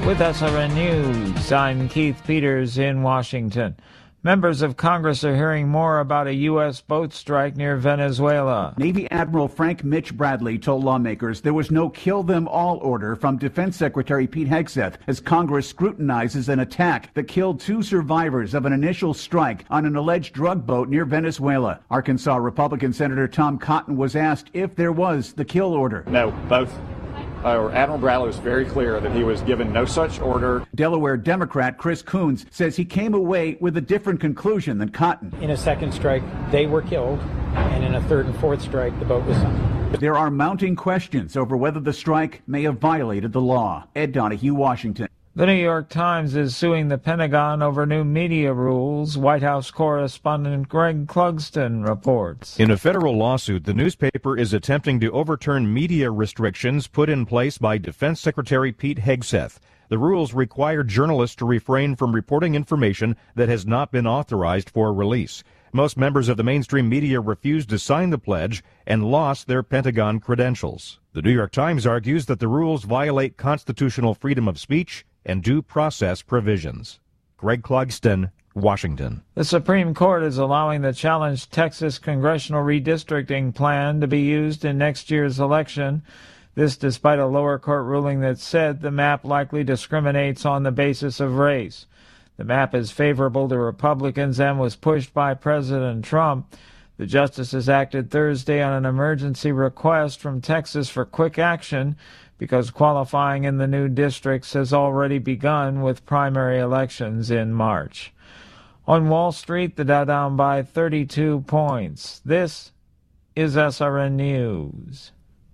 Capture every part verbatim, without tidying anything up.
With S R N News, I'm Keith Peters in Washington. Members of Congress are hearing more about a U S boat strike near Venezuela. Navy Admiral Frank Mitch Bradley told lawmakers there was no kill them all order from Defense Secretary Pete Hegseth as Congress scrutinizes an attack that killed two survivors of an initial strike on an alleged drug boat near Venezuela. Arkansas Republican Senator Tom Cotton was asked if there was the kill order. No, both. Uh, Admiral Bradley was very clear that he was given no such order. Delaware Democrat Chris Coons says he came away with a different conclusion than Cotton. In a second strike, they were killed, and in a third and fourth strike, the boat was sunk. There are mounting questions over whether the strike may have violated the law. Ed Donahue, Washington. The New York Times is suing the Pentagon over new media rules. White House correspondent Greg Clugston reports. In a federal lawsuit, the newspaper is attempting to overturn media restrictions put in place by Defense Secretary Pete Hegseth. The rules require journalists to refrain from reporting information that has not been authorized for release. Most members of the mainstream media refused to sign the pledge and lost their Pentagon credentials. The New York Times argues that the rules violate constitutional freedom of speech and due process provisions. Greg Clugston, Washington. The Supreme Court is allowing the challenged Texas congressional redistricting plan to be used in next year's election. This despite a lower court ruling that said the map likely discriminates on the basis of race. The map is favorable to Republicans and was pushed by President Trump. The justices acted Thursday on an emergency request from Texas for quick action because qualifying in the new districts has already begun with primary elections in March. On Wall Street, the Dow down by thirty-two points. This is S R N News.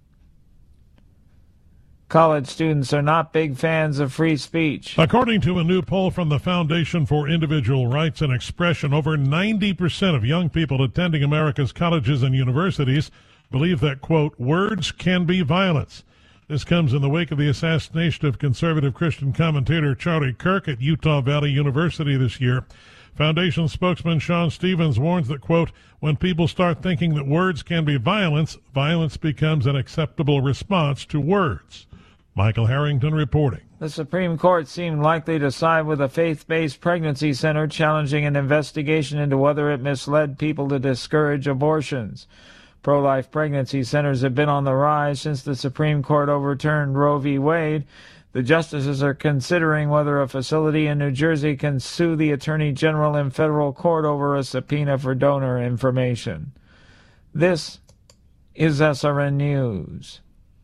College students are not big fans of free speech. According to a new poll from the Foundation for Individual Rights and Expression, over ninety percent of young people attending America's colleges and universities believe that, quote, words can be violence. This comes in the wake of the assassination of conservative Christian commentator Charlie Kirk at Utah Valley University this year. Foundation spokesman Sean Stevens warns that, quote, when people start thinking that words can be violence, violence becomes an acceptable response to words. Michael Harrington reporting. The Supreme Court seemed likely to side with a faith-based pregnancy center challenging an investigation into whether it misled people to discourage abortions. Pro-life pregnancy centers have been on the rise since the Supreme Court overturned Roe v. Wade. The justices are considering whether a facility in New Jersey can sue the Attorney General in federal court over a subpoena for donor information. This is S R N News.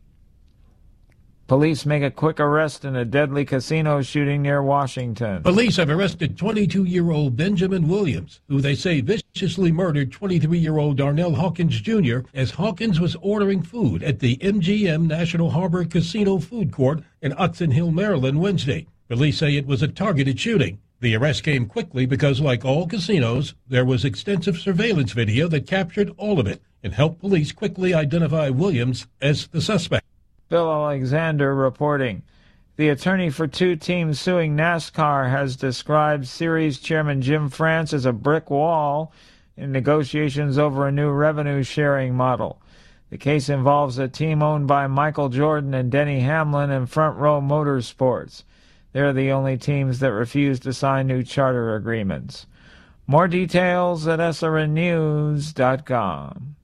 Police make a quick arrest in a deadly casino shooting near Washington. Police have arrested twenty-two-year-old Benjamin Williams, who they say viciously murdered twenty-three-year-old Darnell Hawkins Junior as Hawkins was ordering food at the M G M National Harbor Casino Food Court in Hudson Hill, Maryland, Wednesday. Police say it was a targeted shooting. The arrest came quickly because, like all casinos, there was extensive surveillance video that captured all of it and helped police quickly identify Williams as the suspect. Bill Alexander reporting. The attorney for two teams suing NASCAR has described series chairman Jim France as a brick wall in negotiations over a new revenue-sharing model. The case involves a team owned by Michael Jordan and Denny Hamlin and Front Row Motorsports. They're the only teams that refuse to sign new charter agreements. More details at S R N news dot com.